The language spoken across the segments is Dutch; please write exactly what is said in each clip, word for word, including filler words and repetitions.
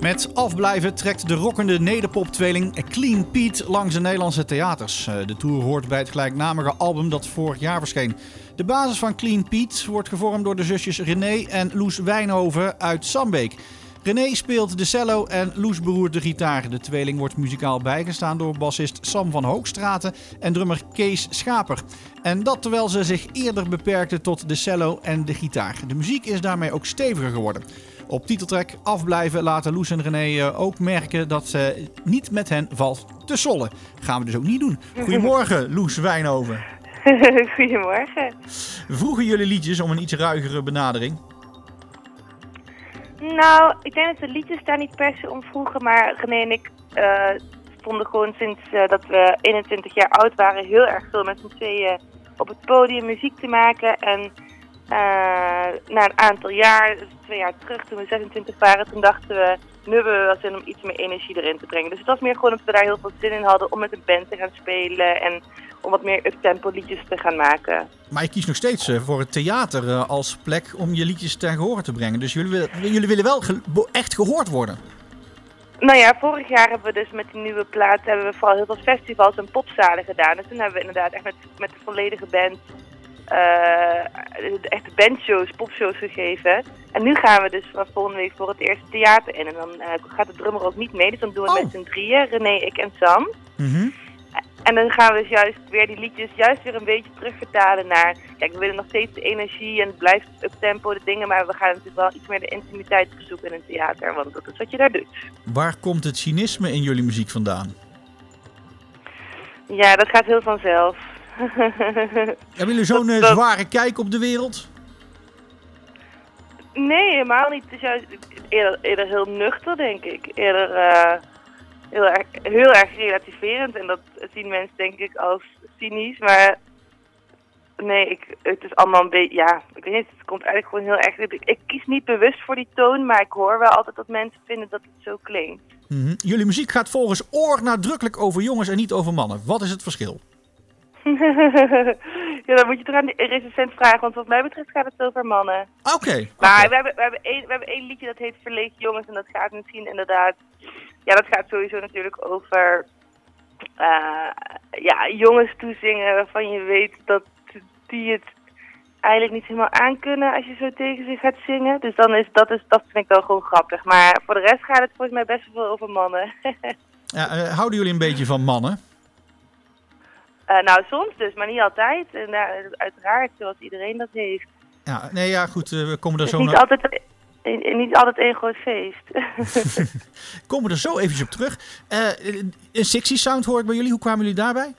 Met Afblijven trekt de rockende nederpop-tweeling Clean Pete langs de Nederlandse theaters. De tour hoort bij het gelijknamige album dat vorig jaar verscheen. De basis van Clean Pete wordt gevormd door de zusjes René en Loes Wijnhoven uit Sambeek. René speelt de cello en Loes beroert de gitaar. De tweeling wordt muzikaal bijgestaan door bassist Sam van Hoogstraten en drummer Kees Schaper. En dat terwijl ze zich eerder beperkten tot de cello en de gitaar. De muziek is daarmee ook steviger geworden. Op titeltrack Afblijven laten Loes en René ook merken dat ze niet met hen valt te sollen. Gaan we dus ook niet doen. Goedemorgen, Loes Wijnhoven. Goedemorgen. Vroegen jullie liedjes om een iets ruigere benadering? Nou, ik denk dat de liedjes daar niet per se om vroegen, maar René en ik uh, stonden gewoon sinds uh, dat we eenentwintig jaar oud waren heel erg veel met z'n tweeën op het podium muziek te maken. En uh, na een aantal jaar, dus twee jaar terug, toen we zesentwintig waren, toen dachten we, nu hebben we wel zin om iets meer energie erin te brengen. Dus het was meer gewoon dat we daar heel veel zin in hadden om met een band te gaan spelen en om wat meer up-tempo liedjes te gaan maken. Maar je kiest nog steeds voor het theater als plek om je liedjes ten gehore te brengen. Dus jullie, jullie willen wel ge- echt gehoord worden. Nou ja, vorig jaar hebben we dus met die nieuwe plaat hebben we vooral heel veel festivals en popzalen gedaan. Dus toen hebben we inderdaad echt met, met de volledige band uh, echte bandshows, popshows gegeven. En nu gaan we dus van volgende week voor het eerst theater in. En dan uh, gaat de drummer ook niet mee, dus dan doen we het oh. met z'n drieën, René, ik en Sam. Mm-hmm. En dan gaan we dus juist weer die liedjes juist weer een beetje terugvertalen naar... Kijk, we willen nog steeds de energie en het blijft up-tempo de dingen... maar we gaan natuurlijk wel iets meer de intimiteit zoeken in een theater. Want dat is wat je daar doet. Waar komt het cynisme in jullie muziek vandaan? Ja, dat gaat heel vanzelf. Hebben jullie zo'n uh, zware kijk op de wereld? Nee, helemaal niet. Het is juist eerder, eerder heel nuchter, denk ik. Eerder... Uh... Heel erg, heel erg relativerend en dat zien mensen denk ik als cynisch, maar nee, ik, het is allemaal een beetje, ja, ik weet niet, het komt eigenlijk gewoon heel erg, ik, ik kies niet bewust voor die toon, maar ik hoor wel altijd dat mensen vinden dat het zo klinkt. Mm-hmm. Jullie muziek gaat volgens Oor nadrukkelijk over jongens en niet over mannen. Wat is het verschil? Ja, dan moet je toch aan de recensent vragen, want wat mij betreft gaat het over mannen. Oké. Okay, maar okay. we hebben, we, hebben één, we hebben één liedje dat heet Verleeg Jongens en dat gaat misschien inderdaad... Ja, dat gaat sowieso natuurlijk over uh, ja, jongens toezingen waarvan je weet dat die het eigenlijk niet helemaal aankunnen als je zo tegen ze gaat zingen. Dus dan is dat, is, dat vind ik wel gewoon grappig. Maar voor de rest gaat het volgens mij best wel veel over mannen. Ja, uh, houden jullie een beetje van mannen? Uh, nou, soms dus, maar niet altijd. En uh, uiteraard, zoals iedereen dat heeft. Ja, nee, ja, goed, uh, we komen er zo niet naar... Altijd... En niet altijd één groot feest. Komen we er zo eventjes op terug. Uh, een sexy sound hoor ik bij jullie. Hoe kwamen jullie daarbij?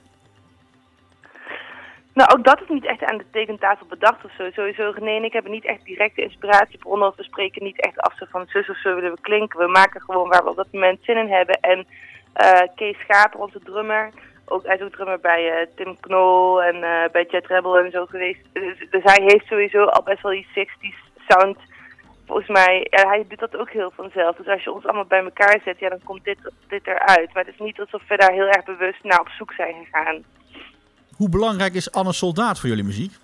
Nou, ook dat is niet echt aan de tekentafel bedacht of zo. Sowieso, René en ik hebben niet echt directe inspiratiebronnen. Of we spreken niet echt af zo van zus of zo willen we klinken. We maken gewoon waar we op dat moment zin in hebben. En uh, Kees Schaper, onze drummer. Ook, hij is ook drummer bij uh, Tim Knol en uh, bij Jet Rebel en zo geweest. Dus, dus hij heeft sowieso al best wel die zestig sound... Volgens mij, ja, hij doet dat ook heel vanzelf. Dus als je ons allemaal bij elkaar zet, ja, dan komt dit, dit eruit. Maar het is niet alsof we daar heel erg bewust naar op zoek zijn gegaan. Hoe belangrijk is Anne Soldaat voor jullie muziek?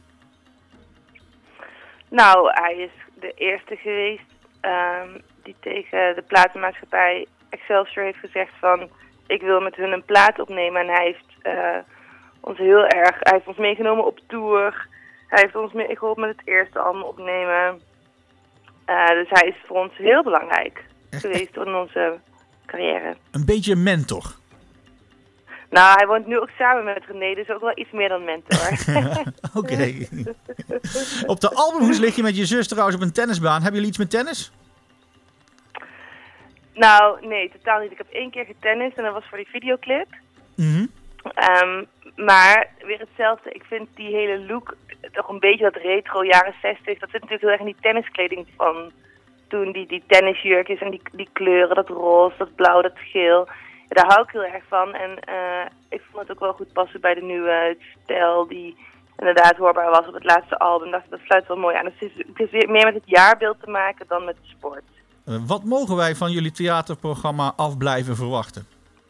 Nou, hij is de eerste geweest um, die tegen de platenmaatschappij Excelsior heeft gezegd van... ik wil met hun een plaat opnemen. En hij heeft uh, ons heel erg, hij heeft ons meegenomen op tour. Hij heeft ons mee geholpen met het eerste album opnemen. Uh, dus hij is voor ons heel belangrijk echt, geweest echt? in onze carrière. Een beetje een mentor. Nou, hij woont nu ook samen met René, dus ook wel iets meer dan mentor. Oké. Okay. Op de albumhoes lig je met je zus trouwens op een tennisbaan. Hebben jullie iets met tennis? Nou, nee, totaal niet. Ik heb één keer getennist en dat was voor die videoclip. Mm-hmm. Um, maar weer hetzelfde. Ik vind die hele look toch een beetje dat retro jaren zestig. Dat zit natuurlijk heel erg in die tenniskleding van toen. Die, die tennisjurkjes en die, die kleuren, dat roze, dat blauw, dat geel. Ja, daar hou ik heel erg van. En uh, ik vond het ook wel goed passen bij de nieuwe stijl die inderdaad hoorbaar was op het laatste album. Dat, dat sluit wel mooi aan. Dus het is, het is weer meer met het jaarbeeld te maken dan met de sport. Uh, wat mogen wij van jullie theaterprogramma Afblijven verwachten?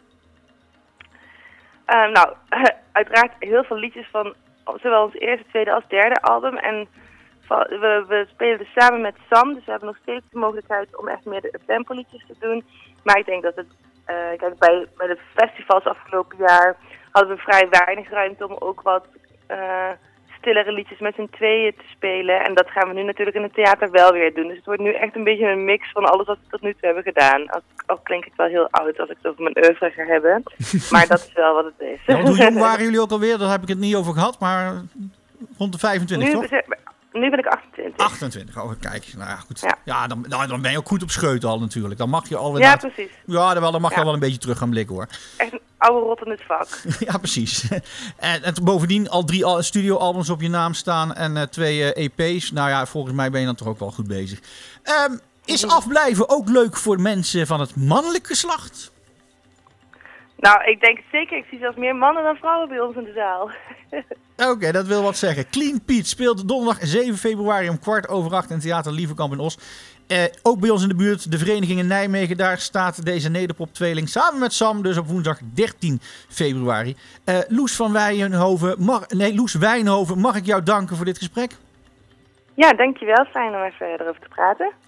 Uh, nou, uiteraard heel veel liedjes van zowel ons eerste, tweede als derde album. En festival, we, we spelen dus samen met Sam, dus we hebben nog steeds de mogelijkheid om echt meer de uptempo-liedjes te doen. Maar ik denk dat het, uh, kijk, bij, bij de festivals afgelopen jaar hadden we vrij weinig ruimte om ook wat uh, stillere liedjes met z'n tweeën te spelen. En dat gaan we nu natuurlijk in het theater wel weer doen. Dus het wordt nu echt een beetje een mix van alles wat we tot nu toe hebben gedaan. Al, al klink ik wel heel oud als ik het over mijn oeuvre ga hebben. Maar dat is wel wat het is. Ja, want hoe jong waren jullie ook alweer? Daar heb ik het niet over gehad, maar rond de vijfentwintig, nu, toch? Nu ben ik achtentwintig. achtentwintig, oh kijk. Nou ja, goed. Ja, ja dan, nou, dan ben je ook goed op scheuten al natuurlijk. Dan mag je al ja inderdaad... precies. Ja, dan, wel, dan mag je Ja. al wel een beetje terug gaan blikken hoor. Echt een oude rot in het vak. Ja, precies. En, en bovendien al drie al, studioalbums op je naam staan en uh, twee uh, E P's. Nou ja, volgens mij ben je dan toch ook wel goed bezig. Um, is afblijven ook leuk voor mensen van het mannelijk geslacht? Nou, ik denk zeker. Ik zie zelfs meer mannen dan vrouwen bij ons in de zaal. Oké, okay, dat wil wat zeggen. Clean Pete speelt donderdag zeven februari om kwart over acht in Theater Lievekamp in Os. Uh, ook bij ons in de buurt, de vereniging in Nijmegen. Daar staat deze nederpop-tweeling samen met Sam, dus op woensdag dertien februari. Uh, Loes van Wijnhoven, mag, nee, Loes Wijnhoven, mag ik jou danken voor dit gesprek? Ja, dankjewel. Fijn om even erover te praten.